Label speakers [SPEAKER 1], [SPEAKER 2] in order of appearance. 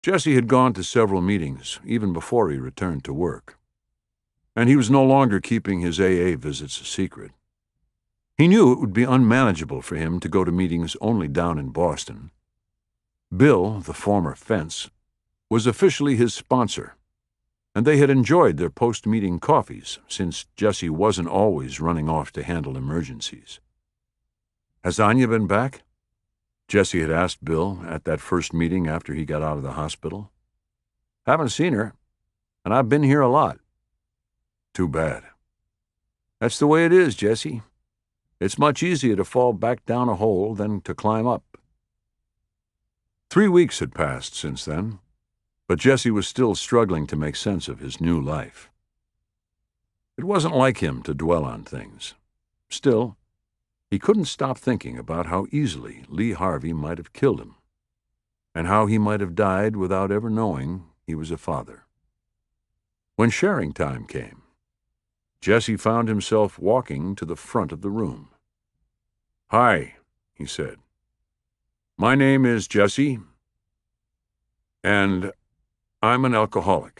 [SPEAKER 1] Jesse had gone to several meetings, even before he returned to work. And he was no longer keeping his AA visits a secret. He knew it would be unmanageable for him to go to meetings only down in Boston. Bill, the former fence, was officially his sponsor, and they had enjoyed their post-meeting coffees since Jesse wasn't always running off to handle emergencies. "Has Anya been back?" Jesse had asked Bill at that first meeting after he got out of the hospital. "Haven't seen her, and I've been here a lot." "Too bad." "That's the way it is, Jesse. It's much easier to fall back down a hole than to climb up." 3 weeks had passed since then, but Jesse was still struggling to make sense of his new life. It wasn't like him to dwell on things. Still, he couldn't stop thinking about how easily Lee Harvey might have killed him, and how he might have died without ever knowing he was a father. When sharing time came, Jesse found himself walking to the front of the room. "Hi," he said. "My name is Jesse, and I'm an alcoholic."